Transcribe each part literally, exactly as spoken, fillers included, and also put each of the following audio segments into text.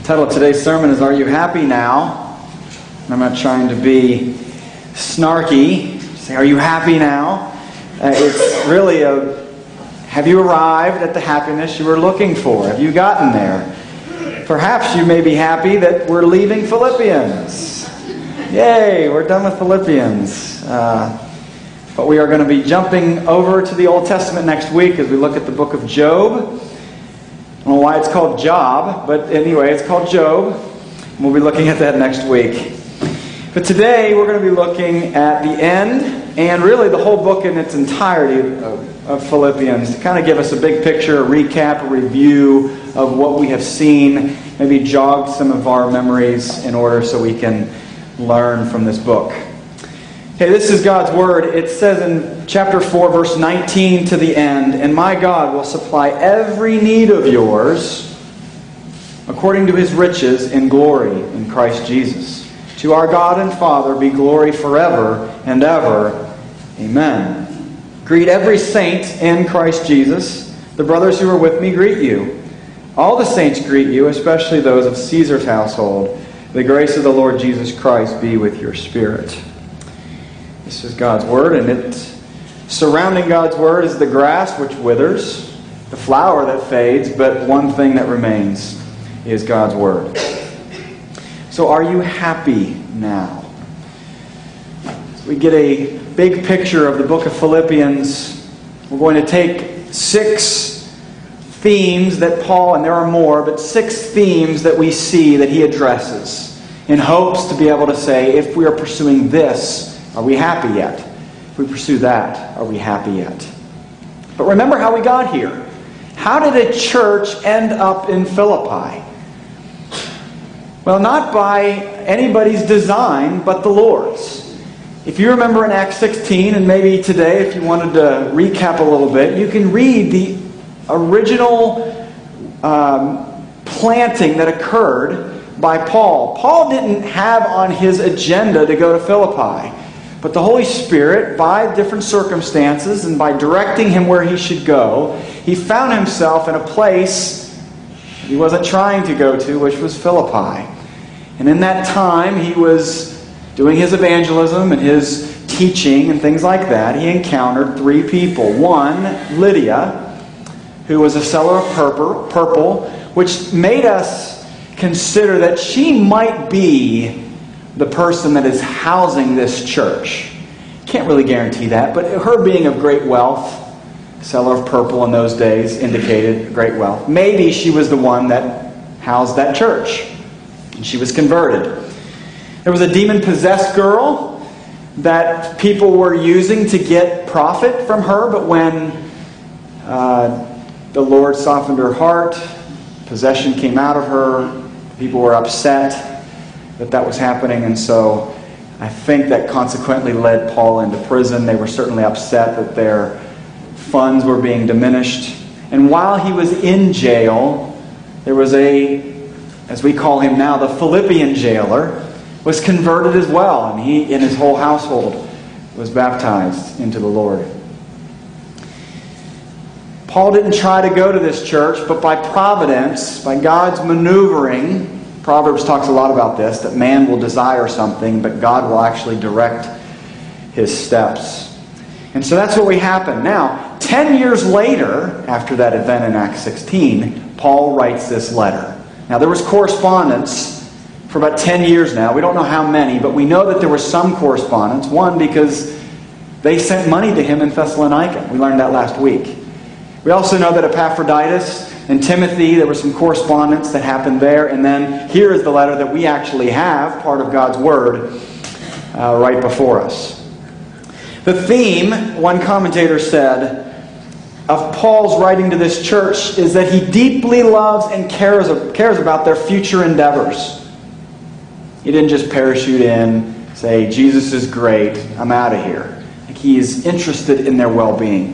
title of today's sermon is Are You Happy Now? I'm not trying to be snarky. Say, are you happy now? Uh, it's really a, have you arrived at the happiness you were looking for? Have you gotten there? Perhaps you may be happy that we're leaving Philippians. Yay, we're done with Philippians. Uh, but we are going to be jumping over to the Old Testament next week as we look at the book of Job. I don't know why it's called Job, but anyway, it's called Job. We'll be looking at that next week. But today we're going to be looking at the end and really the whole book in its entirety of, of Philippians to kind of give us a big picture, a recap, a review of what we have seen, maybe jog some of our memories in order so we can learn from this book. Okay, this is God's Word. It says in chapter four, verse nineteen to the end, "And my God will supply every need of yours according to His riches in glory in Christ Jesus. To our God and Father be glory forever and ever. Amen. Greet every saint in Christ Jesus. The brothers who are with me greet you. All the saints greet you, especially those of Caesar's household. The grace of the Lord Jesus Christ be with your spirit." This is God's Word, and it surrounding God's Word is the grass which withers, the flower that fades, but one thing that remains is God's Word. So are you happy now? So we get a big picture of the book of Philippians. We're going to take six themes that Paul, and there are more, but six themes that we see that he addresses in hopes to be able to say, if we are pursuing this, are we happy yet? If we pursue that, are we happy yet? But remember how we got here. How did a church end up in Philippi? Well, not by anybody's design, but the Lord's. If you remember in Acts sixteen, and maybe today if you wanted to recap a little bit, you can read the original um, planting that occurred by Paul. Paul didn't have on his agenda to go to Philippi. But the Holy Spirit, by different circumstances and by directing him where he should go, he found himself in a place he wasn't trying to go to, which was Philippi. And in that time, he was doing his evangelism and his teaching and things like that. He encountered three people. One, Lydia, who was a seller of purple, purple, which made us consider that she might be the person that is housing this church. Can't really guarantee that, but her being of great wealth, seller of purple in those days indicated great wealth. Maybe she was the one that housed that church, and she was converted. There was a demon-possessed girl that people were using to get profit from her, but when uh, the Lord softened her heart, possession came out of her, people were upset that that was happening, and so I think that consequently led Paul into prison. They were certainly upset that their funds were being diminished. And while he was in jail, there was a, as we call him now, the Philippian jailer, was converted as well, and he and his whole household was baptized into the Lord. Paul didn't try to go to this church, but by providence, by God's maneuvering, Proverbs talks a lot about this, that man will desire something, but God will actually direct his steps. And so that's what we happened. Now, ten years later, after that event in Acts sixteen, Paul writes this letter. Now, there was correspondence for about ten years now. We don't know how many, but we know that there was some correspondence. One, because they sent money to him in Thessalonica. We learned that last week. We also know that Epaphroditus and Timothy, there was some correspondence that happened there. And then here is the letter that we actually have, part of God's Word, uh, right before us. The theme, one commentator said, of Paul's writing to this church is that he deeply loves and cares, cares about their future endeavors. He didn't just parachute in, say, Jesus is great, I'm out of here. Like, he is interested in their well-being.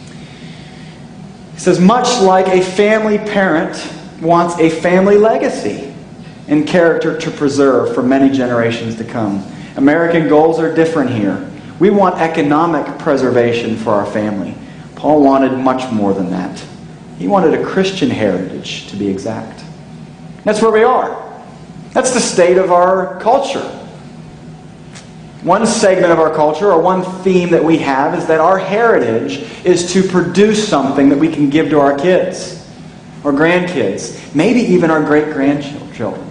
He says, much like a family parent wants a family legacy and character to preserve for many generations to come. American goals are different here. We want economic preservation for our family. Paul wanted much more than that. He wanted a Christian heritage, to be exact. That's where we are. That's the state of our culture. One segment of our culture, or one theme that we have, is that our heritage is to produce something that we can give to our kids or grandkids, maybe even our great-grandchildren.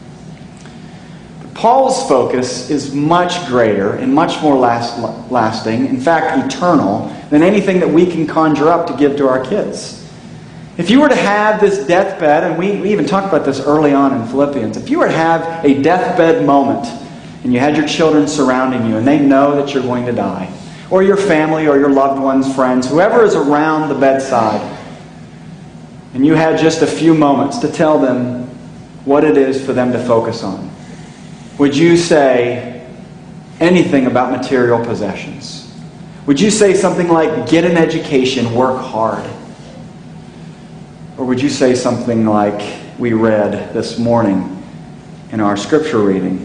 Paul's focus is much greater and much more last, lasting, in fact eternal, than anything that we can conjure up to give to our kids. If you were to have this deathbed, and we, we even talked about this early on in Philippians, if you were to have a deathbed moment, and you had your children surrounding you, and they know that you're going to die, or your family, or your loved ones, friends, whoever is around the bedside, and you had just a few moments to tell them what it is for them to focus on, would you say anything about material possessions? Would you say something like, get an education, work hard? Or would you say something like we read this morning in our scripture reading?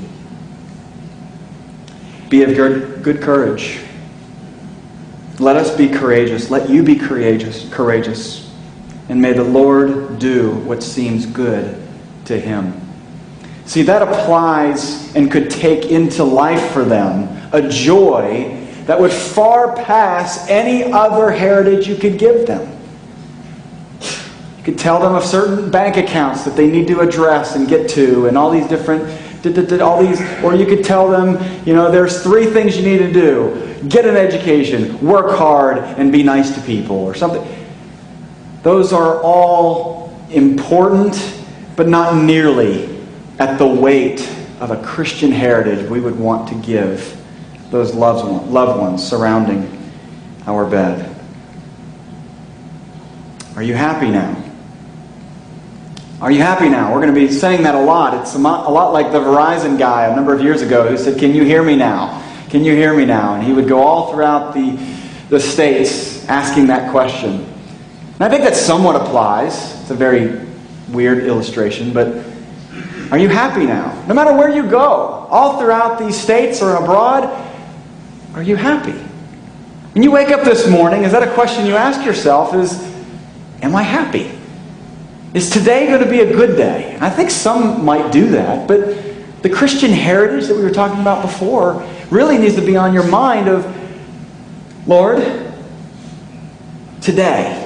Be of good, good courage. Let us be courageous. Let you be courageous, courageous. And may the Lord do what seems good to Him. See, that applies and could take into life for them a joy that would far pass any other heritage you could give them. You could tell them of certain bank accounts that they need to address and get to, and all these different, all these, or you could tell them, you know, there's three things you need to do. Get an education, work hard, and be nice to people, or something. Those are all important, but not nearly at the weight of a Christian heritage we would want to give those loved ones surrounding our bed. Are you happy now? Are you happy now? We're going to be saying that a lot. It's a lot like the Verizon guy a number of years ago who said, can you hear me now? Can you hear me now? And he would go all throughout the, the states asking that question. And I think that somewhat applies. It's a very weird illustration, but are you happy now? No matter where you go, all throughout these states or abroad, are you happy? When you wake up this morning, is that a question you ask yourself is, am I happy? Is today going to be a good day? And I think some might do that, but the Christian heritage that we were talking about before really needs to be on your mind of, Lord, today,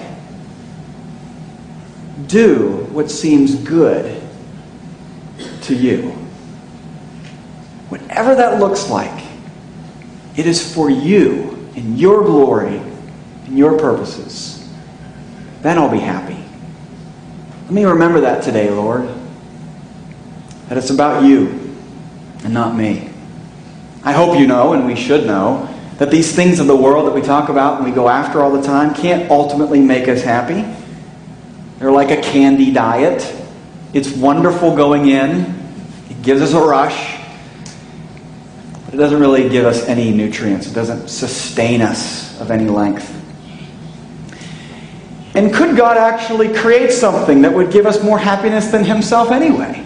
do what seems good to you. Whatever that looks like, it is for you and your glory and your purposes. Then I'll be happy. Let me remember that today, Lord. That it's about you and not me. I hope you know, and we should know, that these things of the world that we talk about and we go after all the time can't ultimately make us happy. They're like a candy diet. It's wonderful going in. It gives us a rush. But it doesn't really give us any nutrients. It doesn't sustain us of any length. And could God actually create something that would give us more happiness than Himself anyway?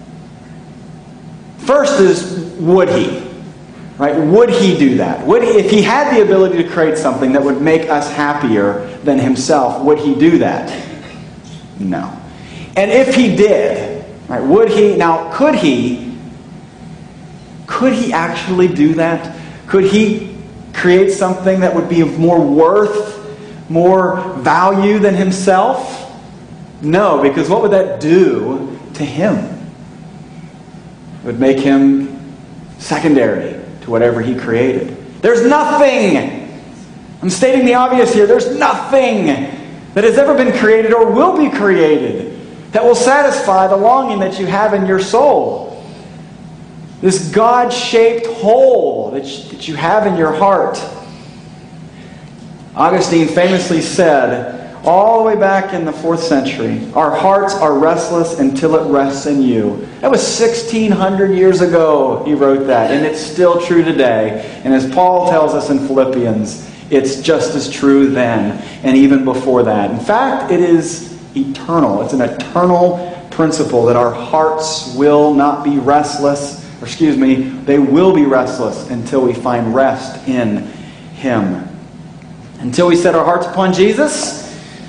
First is, would He? Right? Would He do that? Would he, if He had the ability to create something that would make us happier than Himself, would He do that? No. And if He did, right, would He, now could He, could He actually do that? Could He create something that would be of more worth, more value than Himself? No, because what would that do to Him? It would make Him secondary to whatever He created. There's nothing, I'm stating the obvious here, there's nothing that has ever been created or will be created that will satisfy the longing that you have in your soul. This God-shaped hole that that you have in your heart. Augustine famously said, all the way back in the fourth century, our hearts are restless until it rests in you. That was sixteen hundred years ago he wrote that, and it's still true today. And as Paul tells us in Philippians, it's just as true then and even before that. In fact, it is eternal. It's an eternal principle that our hearts will not be restless, or excuse me, they will be restless until we find rest in Him. Until we set our hearts upon Jesus,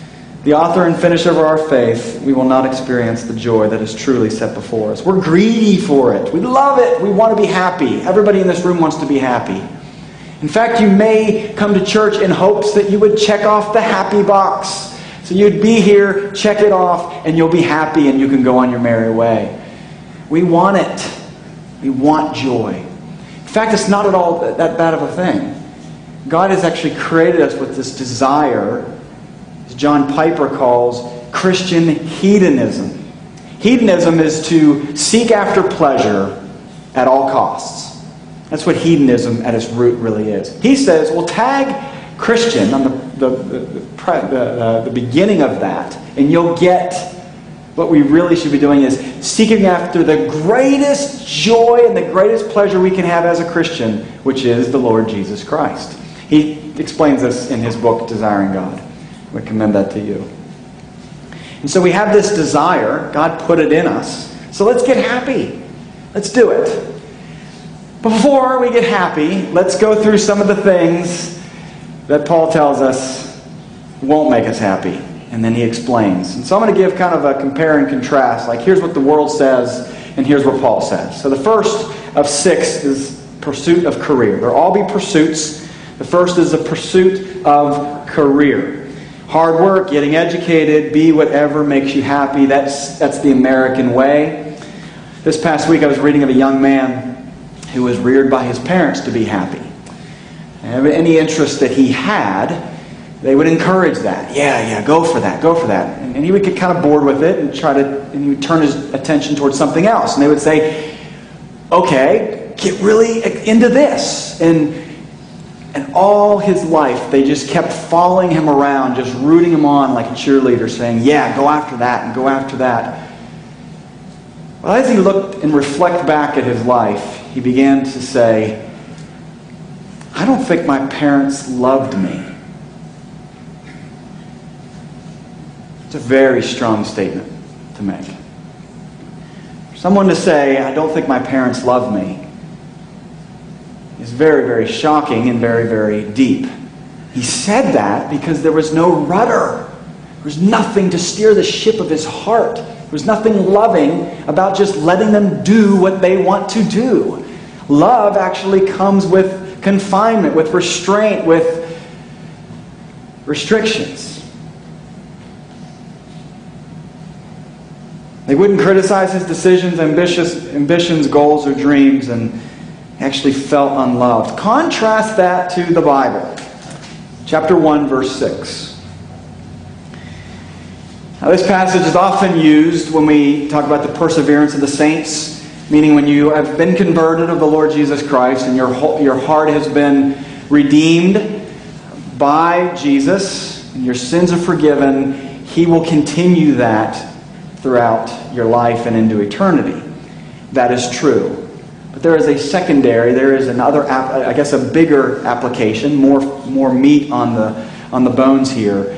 the author and finisher of our faith, we will not experience the joy that is truly set before us. We're greedy for it. We love it. We want to be happy. Everybody in this room wants to be happy. In fact, you may come to church in hopes that you would check off the happy box. So you'd be here, check it off, and you'll be happy and you can go on your merry way. We want it. We want joy. In fact, it's not at all that bad of a thing. God has actually created us with this desire, as John Piper calls, Christian hedonism. Hedonism is to seek after pleasure at all costs. That's what hedonism at its root really is. He says, well, tag Christian on the, the, the, the, uh, the beginning of that, and you'll get what we really should be doing is seeking after the greatest joy and the greatest pleasure we can have as a Christian, which is the Lord Jesus Christ. He explains this in his book, Desiring God. I would commend that to you. And so we have this desire. God put it in us. So let's get happy. Let's do it. Before we get happy, let's go through some of the things that Paul tells us won't make us happy. And then he explains. And so I'm going to give kind of a compare and contrast. Like, here's what the world says, and here's what Paul says. So the first of six is pursuit of career. There'll all be pursuits. The first is the pursuit of career. Hard work, getting educated, be whatever makes you happy. That's, that's the American way. This past week I was reading of a young man who was reared by his parents to be happy. And any interest that he had, they would encourage that. Yeah, yeah, go for that, go for that. And, and he would get kind of bored with it and try to, and he would turn his attention towards something else. And they would say, okay, get really into this. And and all his life, they just kept following him around, just rooting him on like a cheerleader, saying, yeah, go after that and go after that. Well, as he looked and reflected back at his life, he began to say, I don't think my parents loved me. It's a very strong statement to make. For someone to say, I don't think my parents love me, is very, very shocking and very, very deep. He said that because there was no rudder. There was nothing to steer the ship of his heart. There was nothing loving about just letting them do what they want to do. Love actually comes with confinement, with restraint, with restrictions. They wouldn't criticize his decisions, ambitious, ambitions, goals, or dreams, and actually felt unloved. Contrast that to the Bible. Chapter one, verse six. Now, this passage is often used when we talk about the perseverance of the saints, meaning when you have been converted of the Lord Jesus Christ and your whole, your heart has been redeemed by Jesus and your sins are forgiven, He will continue that throughout your life and into eternity. That is true. But there is a secondary, there is another, I guess a bigger application, more more meat on the on the bones here.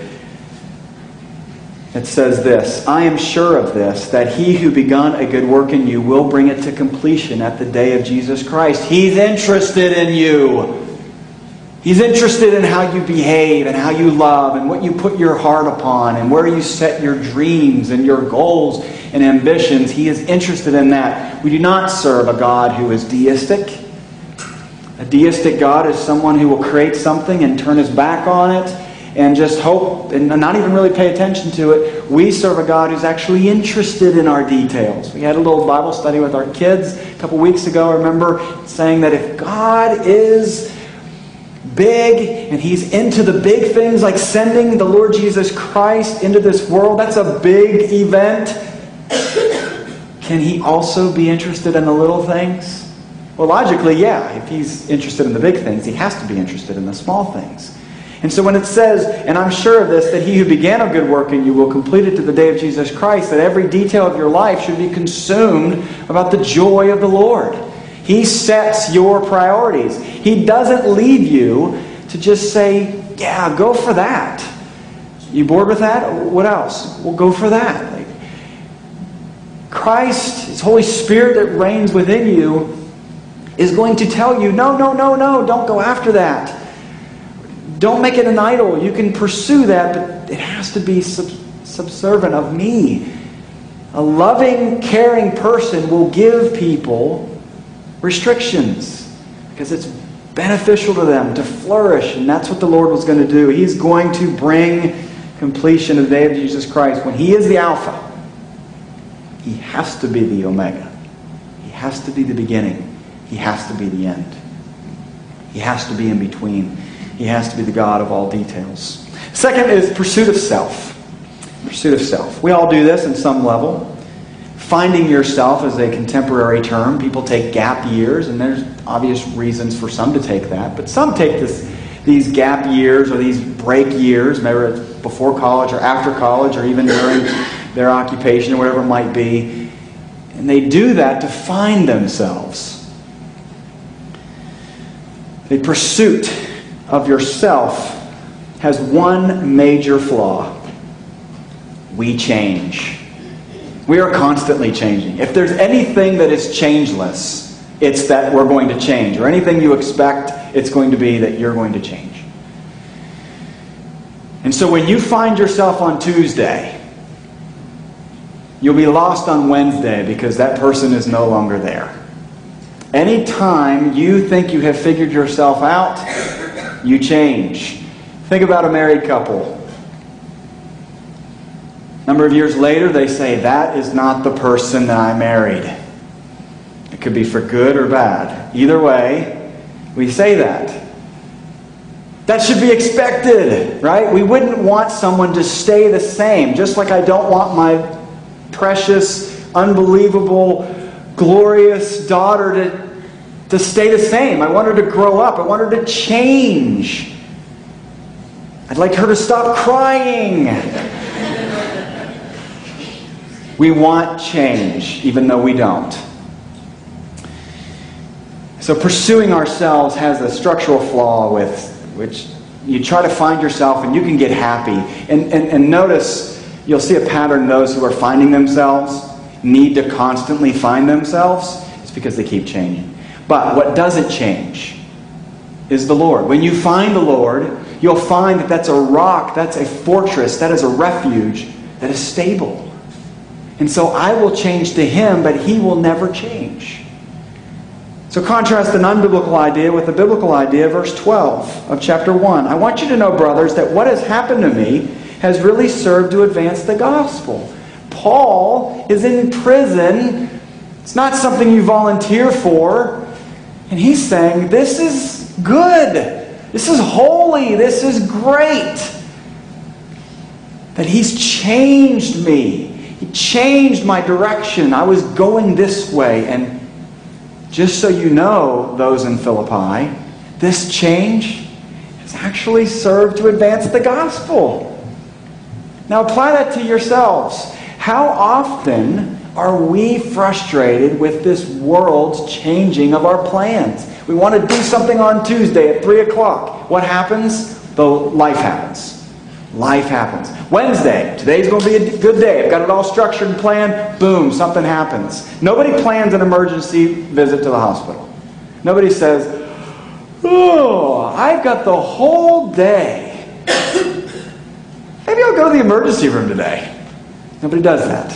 It says this, I am sure of this, that He who begun a good work in you will bring it to completion at the day of Jesus Christ. He's interested in you. He's interested in how you behave and how you love and what you put your heart upon and where you set your dreams and your goals and ambitions. He is interested in that. We do not serve a God who is deistic. A deistic God is someone who will create something and turn his back on it and just hope and not even really pay attention to it. We serve a God who's actually interested in our details. We had a little Bible study with our kids a couple weeks ago. I remember saying that if God is big and He's into the big things like sending the Lord Jesus Christ into this world, that's a big event. Can He also be interested in the little things? Well, logically, yeah. If He's interested in the big things, He has to be interested in the small things. And so when it says, and I'm sure of this, that He who began a good work in you will complete it to the day of Jesus Christ, that every detail of your life should be consumed about the joy of the Lord. He sets your priorities. He doesn't leave you to just say, yeah, go for that. You bored with that? What else? Well, go for that. Like, Christ, His Holy Spirit that reigns within you, is going to tell you, no, no, no, no, don't go after that. Don't make it an idol. You can pursue that, but it has to be sub- subservient of me. A loving, caring person will give people restrictions because it's beneficial to them to flourish, and that's what the Lord was going to do. He's going to bring completion of the day of Jesus Christ. When He is the Alpha, He has to be the Omega. He has to be the beginning. He has to be the end. He has to be in between. He has to be the God of all details. Second is pursuit of self. Pursuit of self. We all do this in some level. Finding yourself is a contemporary term. People take gap years, and there's obvious reasons for some to take that. But some take this, these gap years or these break years, maybe it's before college or after college or even during their occupation or whatever it might be. And they do that to find themselves. The pursuit of yourself has one major flaw. We change. We are constantly changing. If there's anything that is changeless, it's that we're going to change. Or anything you expect, it's going to be that you're going to change. And so when you find yourself on Tuesday, you'll be lost on Wednesday because that person is no longer there. Anytime you think you have figured yourself out, you change. Think about a married couple. A number of years later, they say, that is not the person that I married. It could be for good or bad. Either way, we say that. That should be expected, right? We wouldn't want someone to stay the same, just like I don't want my precious, unbelievable, glorious daughter to, to stay the same. I want her to grow up. I want her to change. I'd like her to stop crying. We want change, even though we don't. So pursuing ourselves has a structural flaw with which you try to find yourself and you can get happy. And, and, and notice, you'll see a pattern. Those who are finding themselves need to constantly find themselves. It's because they keep changing. But what doesn't change is the Lord. When you find the Lord, you'll find that that's a rock, that's a fortress, that is a refuge that is stable. And so I will change to Him, but He will never change. So contrast an unbiblical idea with a biblical idea, verse twelve of chapter one. I want you to know, brothers, that what has happened to me has really served to advance the gospel. Paul is in prison. It's not something you volunteer for. And he's saying, this is good. This is holy. This is great. That He's changed me. He changed my direction. I was going this way. And just so you know, those in Philippi, this change has actually served to advance the gospel. Now apply that to yourselves. How often are we frustrated with this world's changing of our plans? We want to do something on Tuesday at three o'clock. What happens? Though life happens. Life happens. Wednesday, today's going to be a good day. I've got it all structured and planned. Boom, something happens. Nobody plans an emergency visit to the hospital. Nobody says, oh, I've got the whole day. Maybe I'll go to the emergency room today. Nobody does that.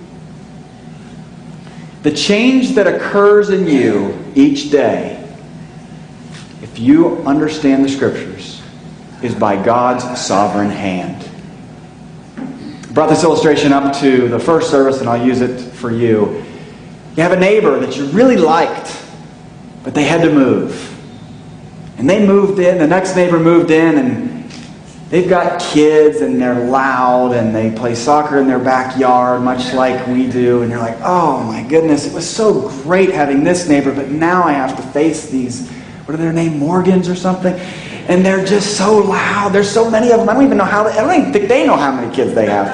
The change that occurs in you each day, if you understand the Scriptures, is by God's sovereign hand. I brought this illustration up to the first service, and I'll use it for you. You have a neighbor that you really liked, but they had to move. And they moved in, the next neighbor moved in, and they've got kids, and they're loud, and they play soccer in their backyard, much like we do. And you're like, oh my goodness, it was so great having this neighbor, but now I have to face these, what are their name, Morgans or something? And they're just so loud. There's so many of them. I don't even know how, they, I don't even think they know how many kids they have.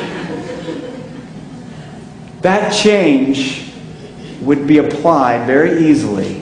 That change would be applied very easily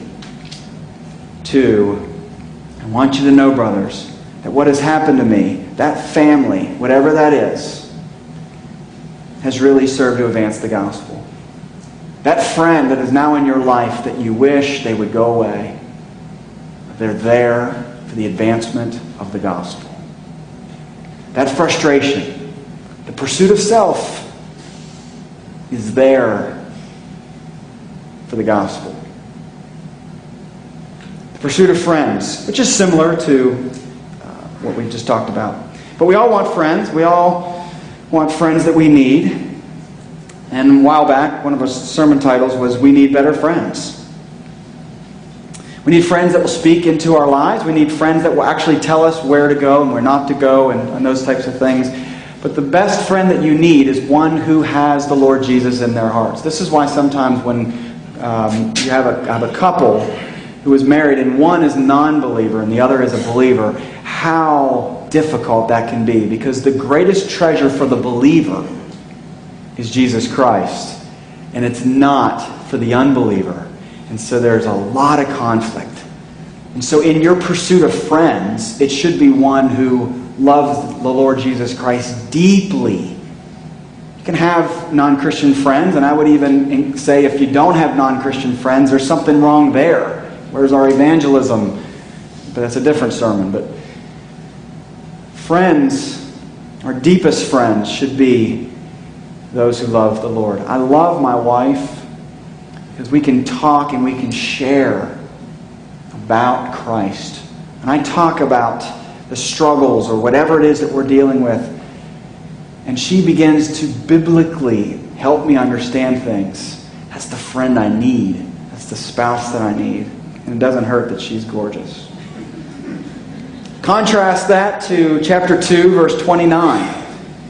to, I want you to know, brothers, that what has happened to me, that family, whatever that is, has really served to advance the gospel. That friend that is now in your life that you wish they would go away, they're there for the advancement of the gospel. That frustration, the pursuit of self, is there for the gospel. The pursuit of friends, which is similar to uh, what we just talked about. But we all want friends. We all want friends that we need. And a while back, one of our sermon titles was, We Need Better Friends. We need friends that will speak into our lives. We need friends that will actually tell us where to go and where not to go and, and those types of things. But the best friend that you need is one who has the Lord Jesus in their hearts. This is why sometimes when um, you have a, have a couple who is married and one is a non-believer and the other is a believer, how difficult that can be. Because the greatest treasure for the believer is Jesus Christ. And it's not for the unbeliever. And so there's a lot of conflict. And so in your pursuit of friends, it should be one who loves the Lord Jesus Christ deeply. You can have non-Christian friends, and I would even say if you don't have non-Christian friends, there's something wrong there. Where's our evangelism? But that's a different sermon. But friends, our deepest friends, should be those who love the Lord. I love my wife because we can talk and we can share about Christ. And I talk about the struggles or whatever it is that we're dealing with. And she begins to biblically help me understand things. That's the friend I need. That's the spouse that I need. And it doesn't hurt that she's gorgeous. Contrast that to chapter two, verse twenty-nine.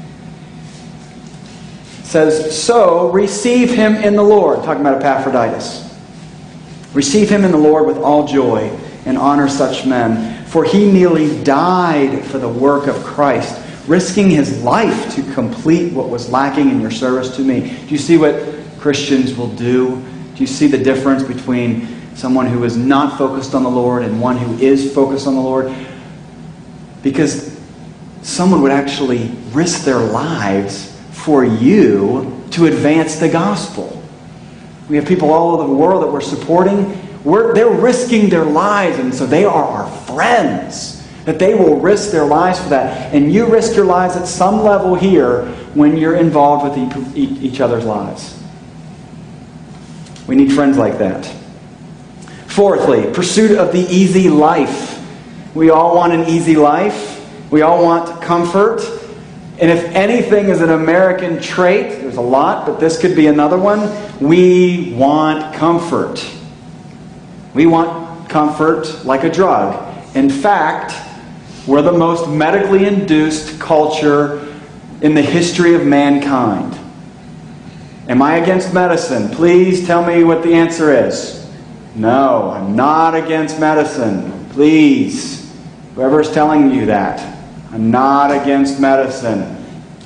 It says, so receive him in the Lord. Talking about Epaphroditus. Receive him in the Lord with all joy and honor such men. For he nearly died for the work of Christ, risking his life to complete what was lacking in your service to me. Do you see what Christians will do? Do you see the difference between someone who is not focused on the Lord and one who is focused on the Lord? Because someone would actually risk their lives for you to advance the gospel. We have people all over the world that we're supporting. We're, they're risking their lives, and so they are our friends. That they will risk their lives for that. And you risk your lives at some level here when you're involved with each other's lives. We need friends like that. Fourthly, pursuit of the easy life. We all want an easy life. We all want comfort. And if anything is an American trait, there's a lot, but this could be another one. We want comfort. We want comfort like a drug. In fact, we're the most medically induced culture in the history of mankind. Am I against medicine? Please tell me what the answer is. No, I'm not against medicine. Please. Whoever's telling you that. I'm not against medicine.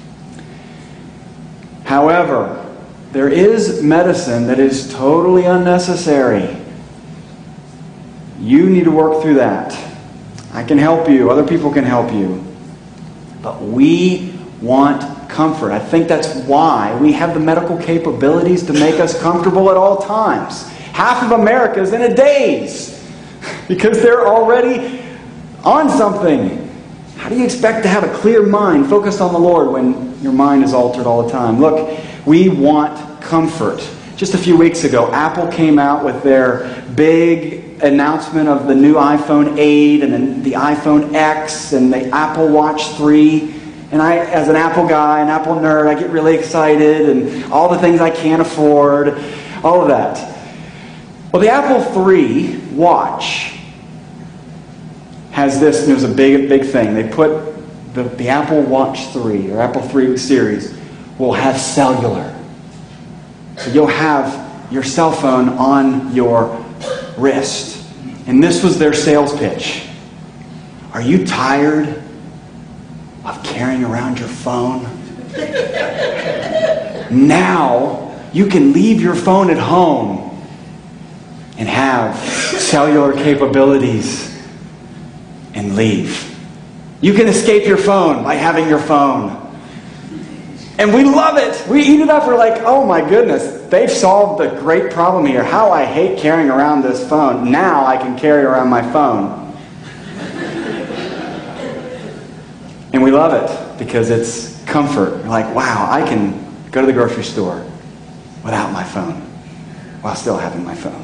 However, there is medicine that is totally unnecessary. You need to work through that. I can help you. Other people can help you. But we want comfort. I think that's why we have the medical capabilities to make us comfortable at all times. Half of America is in a daze because they're already on something. How do you expect to have a clear mind focused on the Lord when your mind is altered all the time? Look, we want comfort. Just a few weeks ago, Apple came out with their big announcement of the new iPhone eight and then the iPhone X and the Apple Watch three. And I, as an Apple guy, an Apple nerd, I get really excited and all the things I can't afford, all of that. Well, the Apple three watch has this, and it was a big, big thing. They put the, the Apple Watch three, or Apple three series, will have cellular. So you'll have your cell phone on your wrist. And this was their sales pitch. Are you tired of carrying around your phone? Now you can leave your phone at home and have cellular capabilities and leave. You can escape your phone by having your phone. And we love it. We eat it up. We're like, oh my goodness, they've solved a great problem here. How I hate carrying around this phone. Now I can carry around my phone. we love it because it's comfort. We're like, wow, I can go to the grocery store without my phone while still having my phone.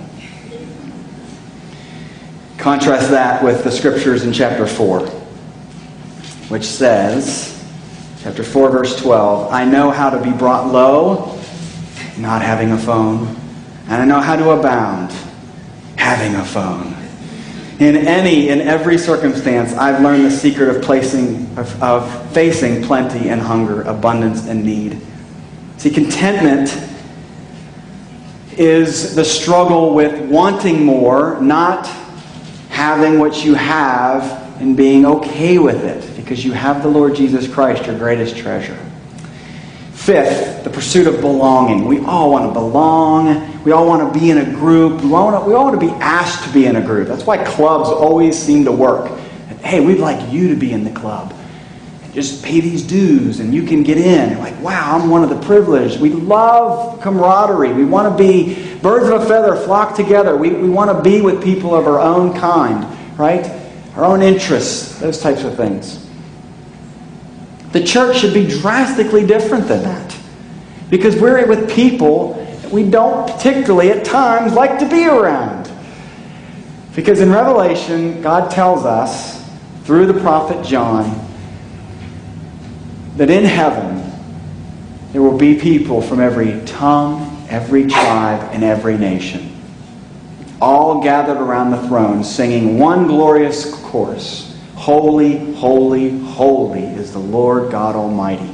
Contrast that with the scriptures in chapter four, which says, chapter four, verse twelve, I know how to be brought low, not having a phone, and I know how to abound, having a phone. In any, in every circumstance, I've learned the secret of placing, of, of facing plenty and hunger, abundance and need. See, contentment is the struggle with wanting more, not having what you have and being okay with it, because you have the Lord Jesus Christ, your greatest treasure. Fifth, the pursuit of belonging. We all want to belong. We all want to be in a group. We all want to, we all want to be asked to be in a group. That's why clubs always seem to work. Hey, we'd like you to be in the club. Just pay these dues and you can get in. You're like, wow, I'm one of the privileged. We love camaraderie. We want to be birds of a feather, flock together. We, we want to be with people of our own kind, right? Our own interests, those types of things. The church should be drastically different than that, because we're with people that we don't particularly at times like to be around. Because in Revelation, God tells us through the prophet John that in heaven there will be people from every tongue, every tribe, and every nation, all gathered around the throne singing one glorious chorus. Holy, holy, holy is the Lord God Almighty.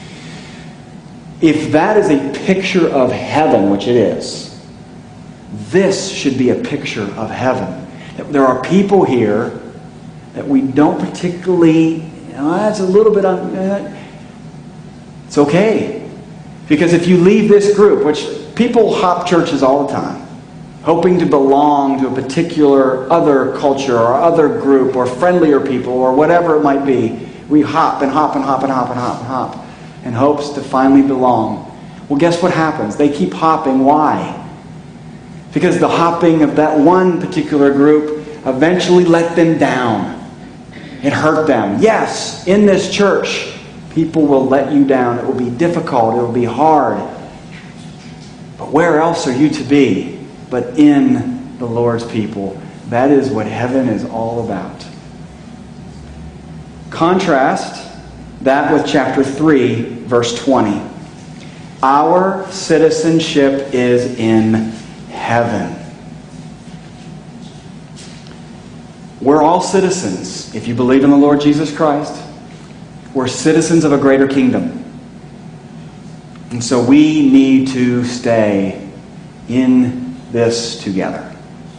If that is a picture of heaven, which it is, this should be a picture of heaven. There are people here that we don't particularly, you know, that's a little bit, un, uh, it's okay. Because if you leave this group, which people hop churches all the time, hoping to belong to a particular other culture or other group or friendlier people or whatever it might be. We hop and hop and hop and hop and hop and hop in hopes to finally belong. Well, guess what happens? They keep hopping. Why? Because the hopping of that one particular group eventually let them down. It hurt them. Yes, in this church, people will let you down. It will be difficult. It will be hard. But where else are you to be but in the Lord's people? That is what heaven is all about. Contrast that with chapter three, verse twenty. Our citizenship is in heaven. We're all citizens. If you believe in the Lord Jesus Christ, we're citizens of a greater kingdom. And so we need to stay in this together.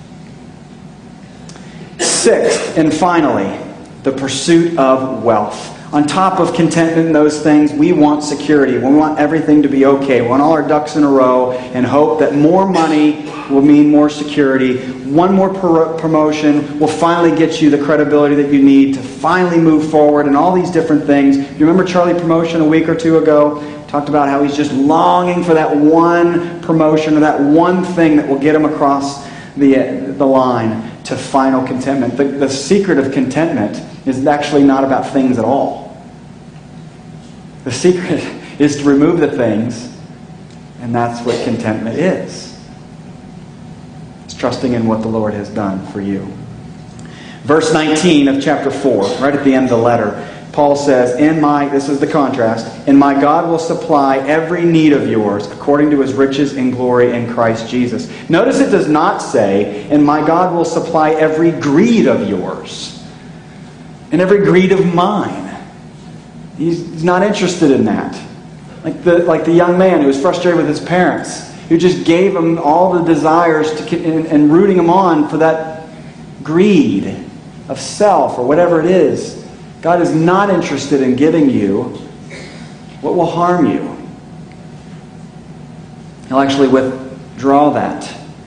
Sixth, and finally, the pursuit of wealth. On top of contentment in those things, we want security. We want everything to be okay. We want all our ducks in a row and hope that more money will mean more security. One more pro- promotion will finally get you the credibility that you need to finally move forward and all these different things. You remember Charlie Promotion a week or two ago? Talked about how he's just longing for that one promotion or that one thing that will get him across the, the line to final contentment. The, the secret of contentment is actually not about things at all. The secret is to remove the things, and that's what contentment is. It's trusting in what the Lord has done for you. Verse nineteen of chapter four, right at the end of the letter, Paul says, "In my," this is the contrast, "and my God will supply every need of yours according to his riches in glory in Christ Jesus." Notice it does not say, "and my God will supply every greed of yours and every greed of mine." He's not interested in that. Like the like the young man who was frustrated with his parents, who just gave him all the desires to and, and rooting him on for that greed of self or whatever it is. God is not interested in giving you what will harm you. He'll actually withdraw that.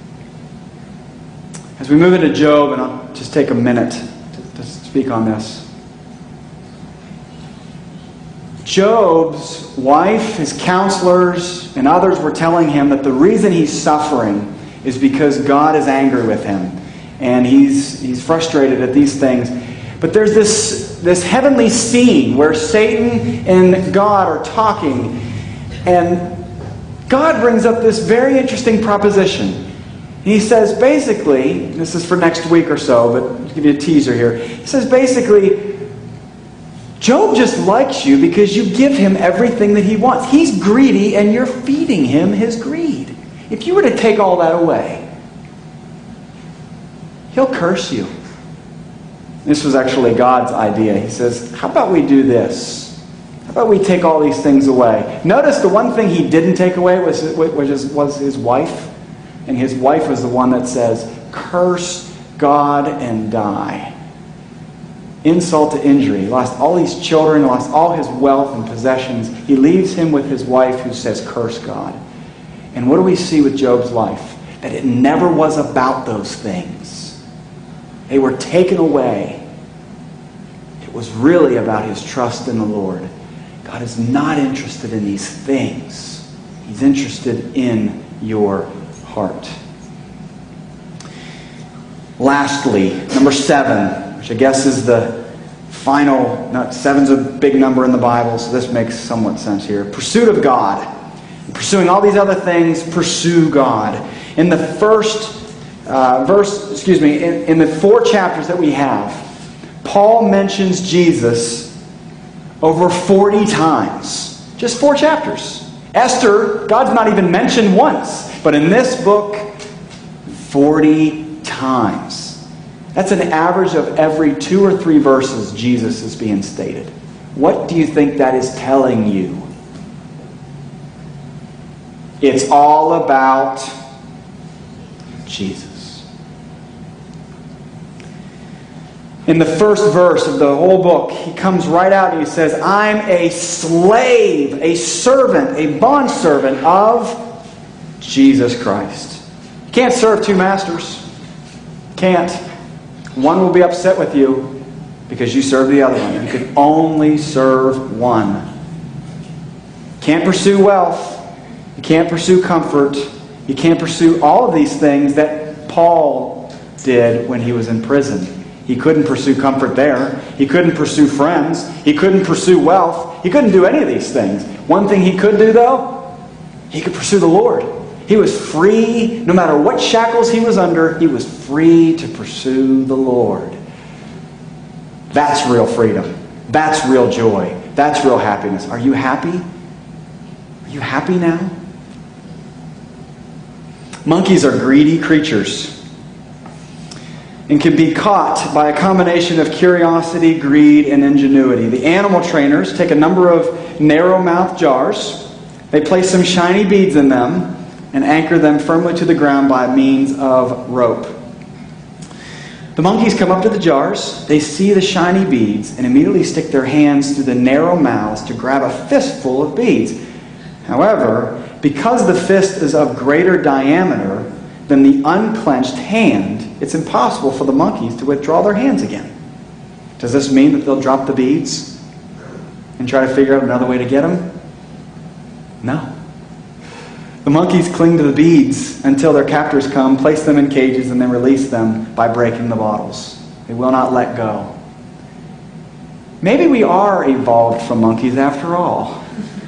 As we move into Job, and I'll just take a minute to, to speak on this. Job's wife, his counselors, and others were telling him that the reason he's suffering is because God is angry with him. And he's he's frustrated at these things. But there's this this heavenly scene where Satan and God are talking, and God brings up this very interesting proposition. He says basically, this is for next week or so, but I'll give you a teaser here. He says basically, Job just likes you because you give him everything that he wants. He's greedy and you're feeding him his greed. If you were to take all that away, he'll curse you. This was actually God's idea. He says, how about we do this? How about we take all these things away? Notice the one thing he didn't take away was, was his wife. And his wife was the one that says, curse God and die. Insult to injury. He lost all these children, lost all his wealth and possessions. He leaves him with his wife who says, curse God. And what do we see with Job's life? That it never was about those things. They were taken away. It was really about his trust in the Lord. God is not interested in these things. He's interested in your heart. Lastly, number seven, which I guess is the final, not, seven's a big number in the Bible, so this makes somewhat sense here. Pursuit of God. Pursuing all these other things, pursue God. In the first uh, verse, excuse me, in, in the four chapters that we have, Paul mentions Jesus over forty times. Just four chapters. Esther, God's not even mentioned once. But in this book, forty times. That's an average of every two or three verses Jesus is being stated. What do you think that is telling you? It's all about Jesus. In the first verse of the whole book, he comes right out and he says, I'm a slave, a servant, a bondservant of Jesus Christ. You can't serve two masters. Can't. One will be upset with you because you serve the other one. You can only serve one. Can't pursue wealth. You can't pursue comfort. You can't pursue all of these things that Paul did when he was in prison. He couldn't pursue comfort there. He couldn't pursue friends. He couldn't pursue wealth. He couldn't do any of these things. One thing he could do, though, he could pursue the Lord. He was free, no matter what shackles he was under, he was free to pursue the Lord. That's real freedom. That's real joy. That's real happiness. Are you happy? Are you happy now? Monkeys are greedy creatures and can be caught by a combination of curiosity, greed, and ingenuity. The animal trainers take a number of narrow-mouthed jars. They place some shiny beads in them and anchor them firmly to the ground by means of rope. The monkeys come up to the jars, they see the shiny beads, and immediately stick their hands through the narrow mouths to grab a fistful of beads. However, because the fist is of greater diameter than the unclenched hand, it's impossible for the monkeys to withdraw their hands again. Does this mean that they'll drop the beads and try to figure out another way to get them? No. The monkeys cling to the beads until their captors come, place them in cages, and then release them by breaking the bottles. They will not let go. Maybe we are evolved from monkeys after all.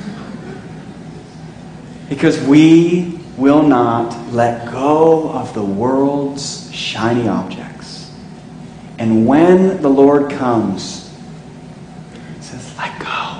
Because we will not let go of the world's shiny objects. And when the Lord comes, He says, let go.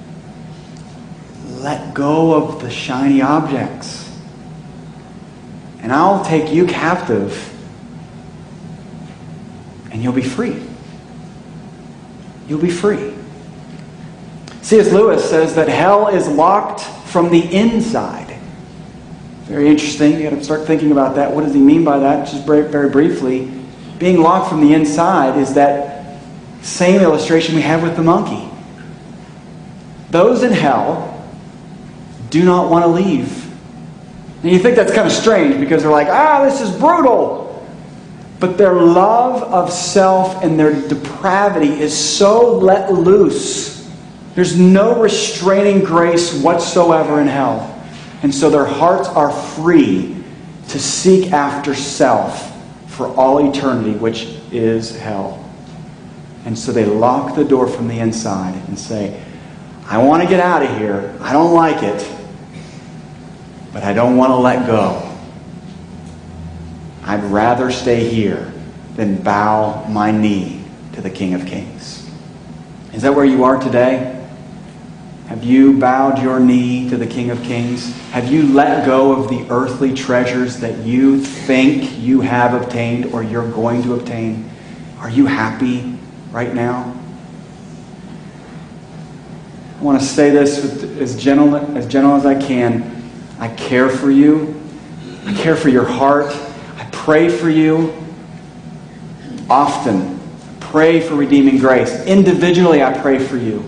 Let go of the shiny objects. And I'll take you captive. And you'll be free. You'll be free. C S Lewis says that hell is locked from the inside. Very interesting. You got to start thinking about that. What does he mean by that? Just very, very briefly. Being locked from the inside is that same illustration we have with the monkey. Those in hell do not want to leave. And you think that's kind of strange because they're like, ah, this is brutal. But their love of self and their depravity is so let loose. There's no restraining grace whatsoever in hell. And so their hearts are free to seek after self for all eternity, which is hell. And so they lock the door from the inside and say, I want to get out of here. I don't like it. But I don't want to let go. I'd rather stay here than bow my knee to the King of Kings. Is that where you are today? Have you bowed your knee to the King of Kings? Have you let go of the earthly treasures that you think you have obtained or you're going to obtain? Are you happy right now? I want to say this with as gentle, as gentle as I can. I care for you. I care for your heart. I pray for you often. I pray for redeeming grace. Individually, I pray for you.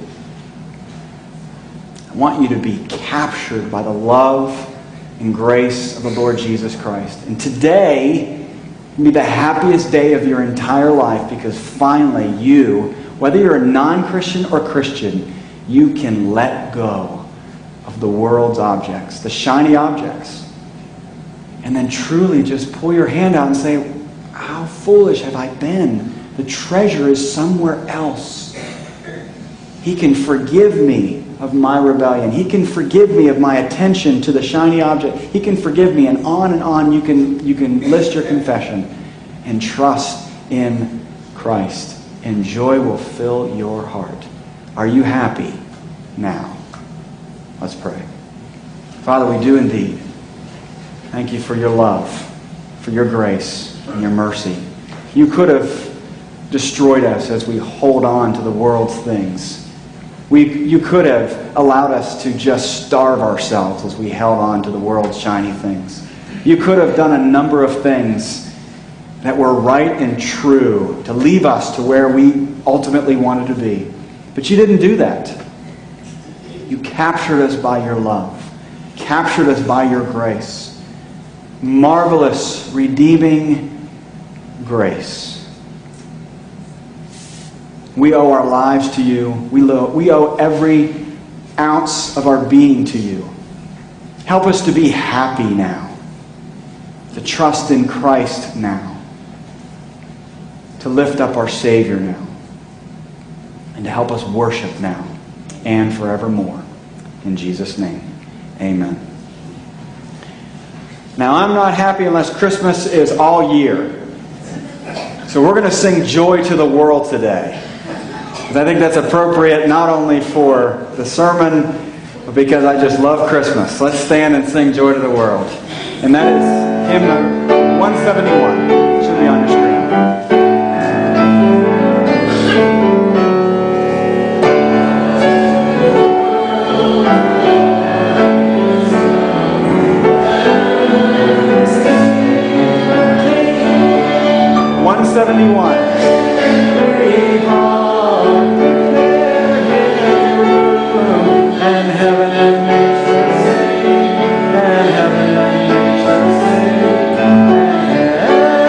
I want you to be captured by the love and grace of the Lord Jesus Christ. And today will be the happiest day of your entire life because finally you, whether you're a non-Christian or Christian, you can let go of the world's objects, the shiny objects, and then truly just pull your hand out and say, how foolish have I been? The treasure is somewhere else. He can forgive me of my rebellion. He can forgive me of my attention to the shiny object. He can forgive me, and on and on you can, you can list your confession and trust in Christ, and joy will fill your heart. Are you happy now? Let's pray. Father, we do indeed thank you for your love, for your grace, and your mercy. You could have destroyed us as we hold on to the world's things. We, you could have allowed us to just starve ourselves as we held on to the world's shiny things. You could have done a number of things that were right and true to leave us to where we ultimately wanted to be. But you didn't do that. You captured us by your love, captured us by your grace. Marvelous, redeeming grace. We owe our lives to you. We, lo- we owe every ounce of our being to you. Help us to be happy now, to trust in Christ now, to lift up our Savior now, and to help us worship now and forevermore. In Jesus' name, amen. Now, I'm not happy unless Christmas is all year. So we're going to sing Joy to the World today. I think that's appropriate not only for the sermon, but because I just love Christmas. Let's stand and sing Joy to the World. And that is hymn number one seventy-one. It should be on your screen. one seventy-one. Heaven and nature sing, and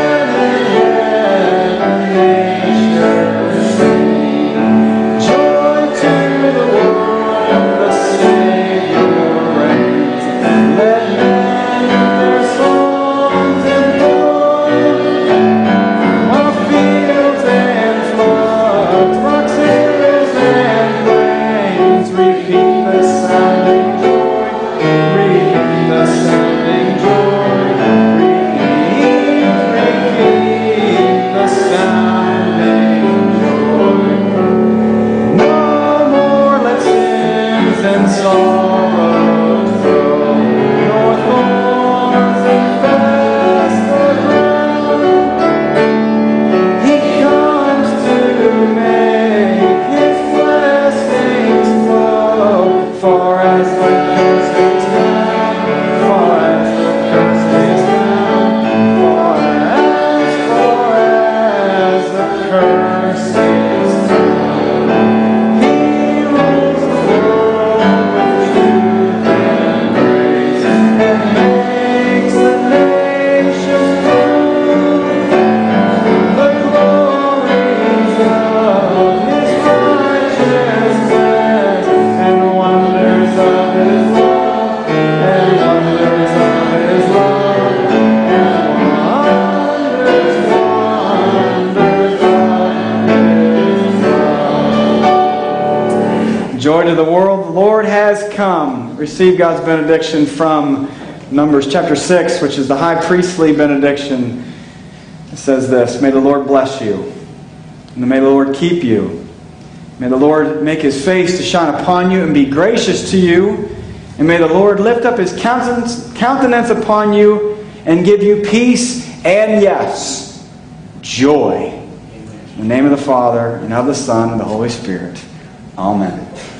the world. The Lord has come. Receive God's benediction from Numbers chapter six, which is the high priestly benediction. It says this: May the Lord bless you, and may the Lord keep you. May the Lord make His face to shine upon you and be gracious to you. And may the Lord lift up His countenance, countenance upon you and give you peace and, yes, joy. In the name of the Father, and of the Son, and the Holy Spirit. Amen.